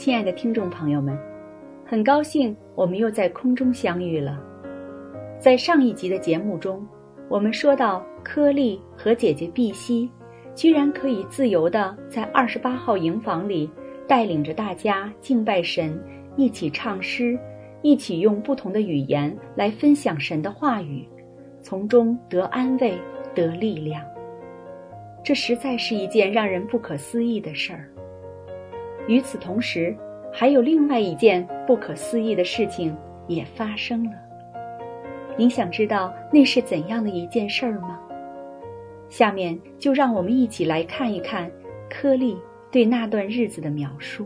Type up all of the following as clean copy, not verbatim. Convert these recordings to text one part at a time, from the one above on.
亲爱的听众朋友们，很高兴我们又在空中相遇了。在上一集的节目中，我们说到柯利和姐姐碧溪居然可以自由地在28号营房里带领着大家敬拜神，一起唱诗，一起用不同的语言来分享神的话语，从中得安慰，得力量。这实在是一件让人不可思议的事儿。与此同时，还有另外一件不可思议的事情也发生了。您想知道那是怎样的一件事儿吗？下面就让我们一起来看一看柯利对那段日子的描述。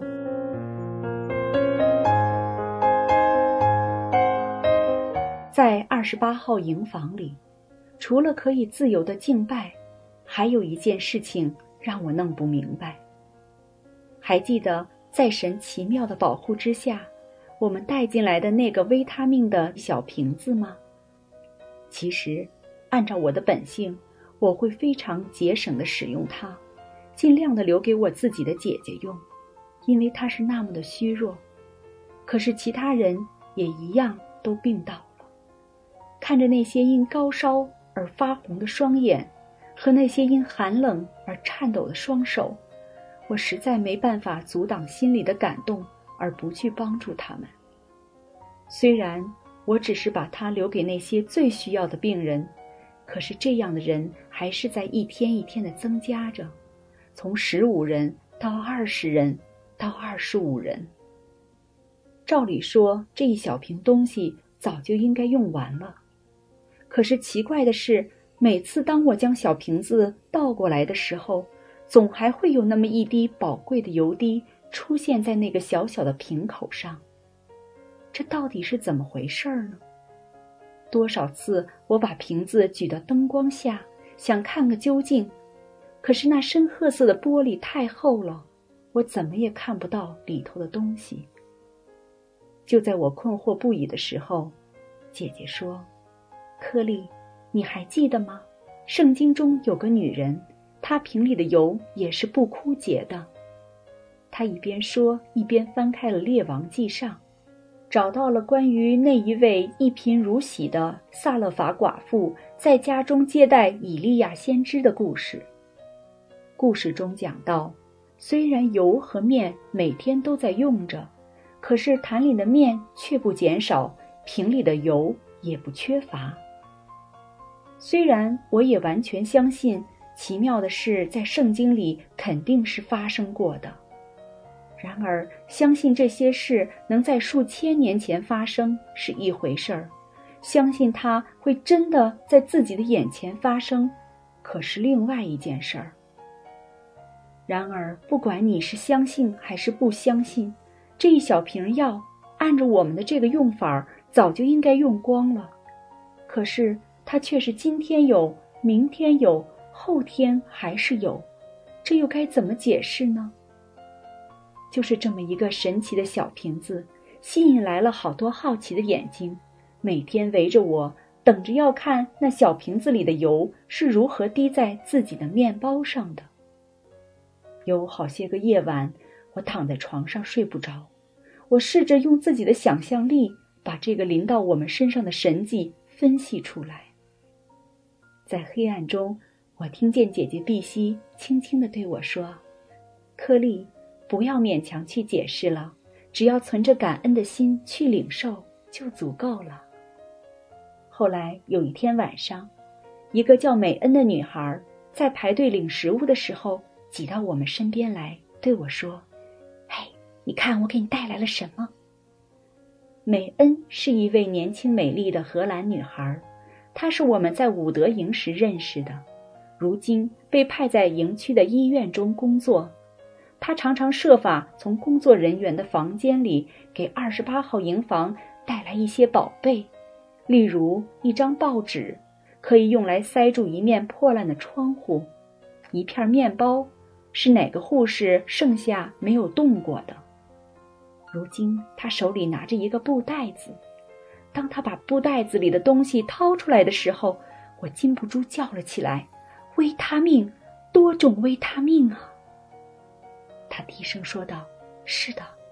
在28号营房里，除了可以自由的敬拜，还有一件事情让我弄不明白。还记得在神奇妙的保护之下，我们带进来的那个维他命的小瓶子吗？其实，按照我的本性，我会非常节省地使用它，尽量地留给我自己的姐姐用，因为她是那么的虚弱。可是其他人也一样都病倒了。看着那些因高烧而发红的双眼，和那些因寒冷而颤抖的双手，我实在没办法阻挡心里的感动而不去帮助他们。虽然我只是把它留给那些最需要的病人，可是这样的人还是在一天一天的增加着，从15人到20人到25人。照理说，这一小瓶东西早就应该用完了。可是奇怪的是，每次当我将小瓶子倒过来的时候，总还会有那么一滴宝贵的油滴出现在那个小小的瓶口上。这到底是怎么回事呢？多少次我把瓶子举到灯光下，想看个究竟，可是那深褐色的玻璃太厚了，我怎么也看不到里头的东西。就在我困惑不已的时候，姐姐说：“柯利，你还记得吗？圣经中有个女人，她瓶里的油也是不枯竭的。”她一边说，一边翻开了列王记上，找到了关于那一位一贫如洗的撒勒法寡妇在家中接待以利亚先知的故事。故事中讲到，虽然油和面每天都在用着，可是坛里的面却不减少，瓶里的油也不缺乏。虽然我也完全相信奇妙的事在圣经里肯定是发生过的，然而相信这些事能在数千年前发生是一回事儿，相信它会真的在自己的眼前发生可是另外一件事儿。然而不管你是相信还是不相信，这一小瓶药按照我们的这个用法早就应该用光了，可是它却是今天有，明天有，后天还是有，这又该怎么解释呢？就是这么一个神奇的小瓶子，吸引来了好多好奇的眼睛，每天围着我，等着要看那小瓶子里的油是如何滴在自己的面包上的。有好些个夜晚，我躺在床上睡不着，我试着用自己的想象力把这个临到我们身上的神迹分析出来。在黑暗中，我听见姐姐碧溪轻轻地对我说：“柯利，不要勉强去解释了，只要存着感恩的心去领受就足够了。”后来有一天晚上，一个叫美恩的女孩在排队领食物的时候挤到我们身边来，对我说：“嘿，你看我给你带来了什么？”美恩是一位年轻美丽的荷兰女孩，她是我们在伍德营时认识的，如今被派在营区的医院中工作。她常常设法从工作人员的房间里给28号营房带来一些宝贝，例如一张报纸，可以用来塞住一面破烂的窗户，一片面包，是哪个护士剩下没有动过的。如今她手里拿着一个布袋子，当她把布袋子里的东西掏出来的时候，我禁不住叫了起来：“维他命，多种维他命啊！”他低声说道：“是的，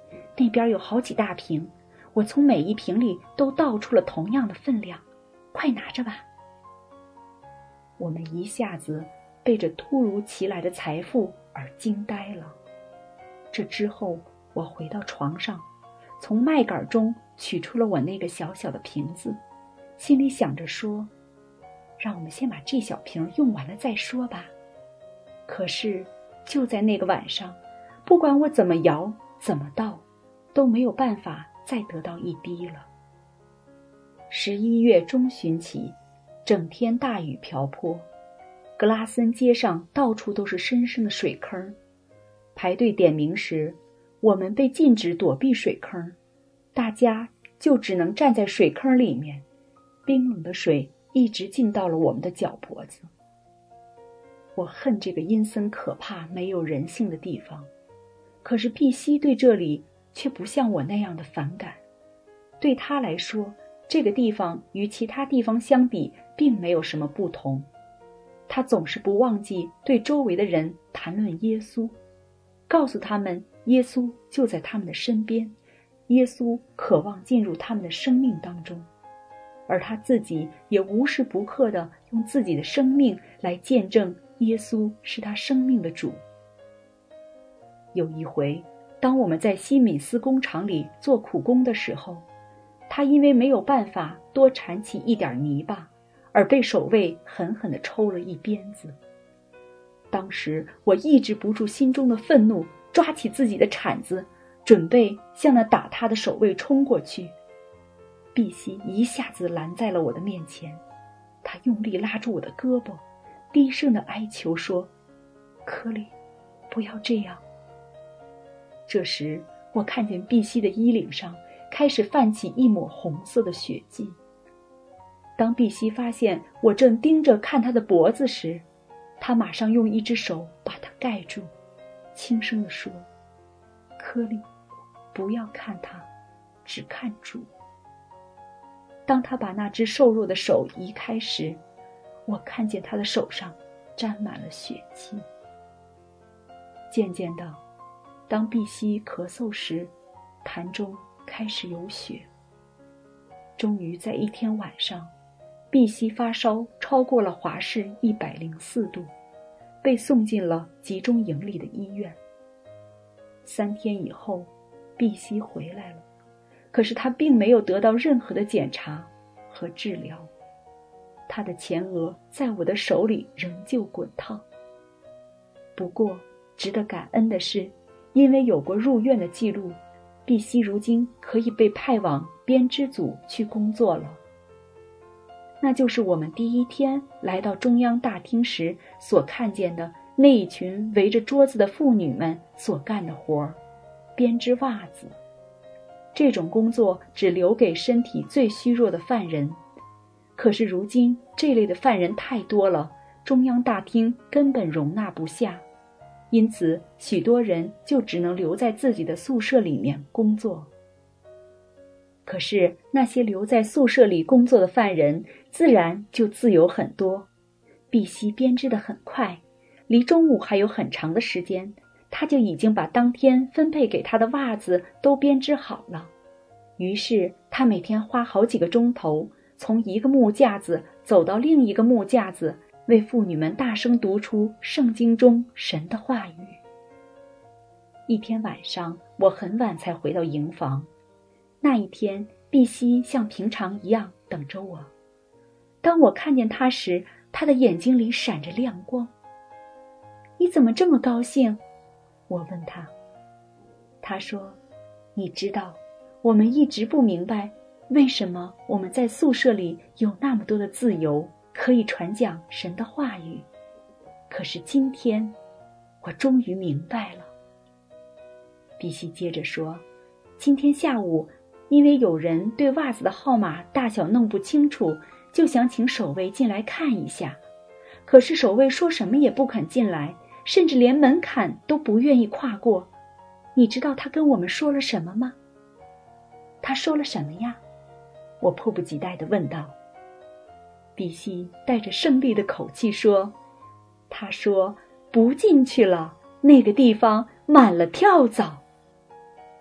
那边有好几大瓶，我从每一瓶里都倒出了同样的分量，快拿着吧。”我们一下子被这突如其来的财富而惊呆了。这之后，我回到床上，从麦秆中取出了我那个小小的瓶子，心里想着说：“让我们先把这小瓶用完了再说吧。”可是就在那个晚上，不管我怎么摇怎么倒，都没有办法再得到一滴了。11月中旬起，整天大雨瓢泼，格拉森街上到处都是深深的水坑。排队点名时，我们被禁止躲避水坑，大家就只能站在水坑里面，冰冷的水一直进到了我们的脚脖子。我恨这个阴森可怕、没有人性的地方，可是碧溪对这里却不像我那样的反感。对他来说，这个地方与其他地方相比并没有什么不同。他总是不忘记对周围的人谈论耶稣，告诉他们耶稣就在他们的身边，耶稣渴望进入他们的生命当中，而他自己也无时不刻地用自己的生命来见证耶稣是他生命的主。有一回，当我们在西敏斯工厂里做苦工的时候，他因为没有办法多铲起一点泥巴，而被守卫狠狠地抽了一鞭子。当时我抑制不住心中的愤怒，抓起自己的铲子，准备向那打他的守卫冲过去。碧溪一下子拦在了我的面前，他用力拉住我的胳膊，低声地哀求说：“柯里，不要这样。”这时我看见碧溪的衣领上开始泛起一抹红色的血迹。当碧溪发现我正盯着看他的脖子时，他马上用一只手把它盖住，轻声地说：“柯里，不要看他，只看主。”当他把那只瘦弱的手移开时，我看见他的手上沾满了血迹。渐渐的，当碧溪咳嗽时，痰中开始有血。终于在一天晚上，碧溪发烧超过了华氏104度，被送进了集中营里的医院。3天以后，碧溪回来了，可是她并没有得到任何的检查和治疗。她的前额在我的手里仍旧滚烫。不过，值得感恩的是，因为有过入院的记录，碧溪如今可以被派往编织组去工作了。那就是我们第一天来到中央大厅时所看见的那一群围着桌子的妇女们所干的活儿，编织袜子。这种工作只留给身体最虚弱的犯人，可是如今这类的犯人太多了，中央大厅根本容纳不下，因此许多人就只能留在自己的宿舍里面工作。可是那些留在宿舍里工作的犯人自然就自由很多。碧溪编织得很快，离中午还有很长的时间，他就已经把当天分配给他的袜子都编织好了。于是他每天花好几个钟头，从一个木架子走到另一个木架子，为妇女们大声读出圣经中神的话语。一天晚上，我很晚才回到营房。那一天，碧溪像平常一样等着我。当我看见他时，他的眼睛里闪着亮光。“你怎么这么高兴？”我问他。他说：“你知道，我们一直不明白，为什么我们在宿舍里有那么多的自由，可以传讲神的话语。可是今天，我终于明白了。”碧溪接着说：“今天下午，因为有人对袜子的号码大小弄不清楚，就想请守卫进来看一下。可是守卫说什么也不肯进来，甚至连门槛都不愿意跨过。你知道他跟我们说了什么吗？”“他说了什么呀？”我迫不及待地问道。碧溪带着胜利的口气说：“他说不进去了，那个地方满了跳蚤。”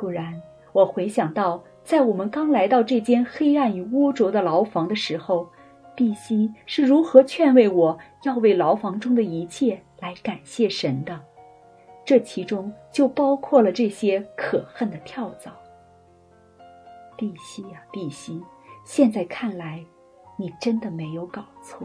突然，我回想到，在我们刚来到这间黑暗与污浊的牢房的时候，碧溪是如何劝慰我要为牢房中的一切来感谢神的。这其中就包括了这些可恨的跳蚤。碧溪啊，碧溪，现在看来，你真的没有搞错。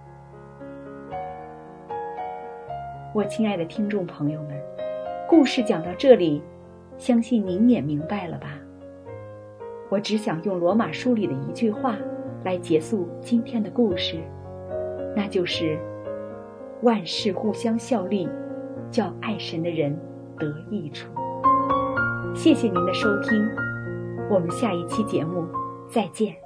我亲爱的听众朋友们，故事讲到这里，相信您也明白了吧？我只想用罗马书里的一句话来结束今天的故事，那就是万事互相效力，叫爱神的人得益处。谢谢您的收听，我们下一期节目再见。